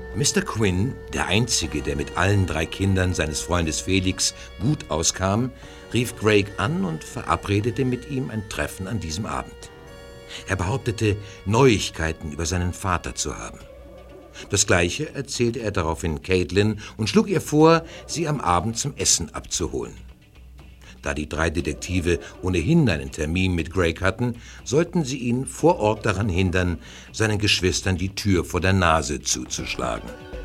Mr. Quinn, der Einzige, der mit allen 3 Kindern seines Freundes Felix gut auskam, rief Craig an und verabredete mit ihm ein Treffen an diesem Abend. Er behauptete, Neuigkeiten über seinen Vater zu haben. Das Gleiche erzählte er daraufhin Caitlin und schlug ihr vor, sie am Abend zum Essen abzuholen. Da die 3 Detektive ohnehin einen Termin mit Craig hatten, sollten sie ihn vor Ort daran hindern, seinen Geschwistern die Tür vor der Nase zuzuschlagen.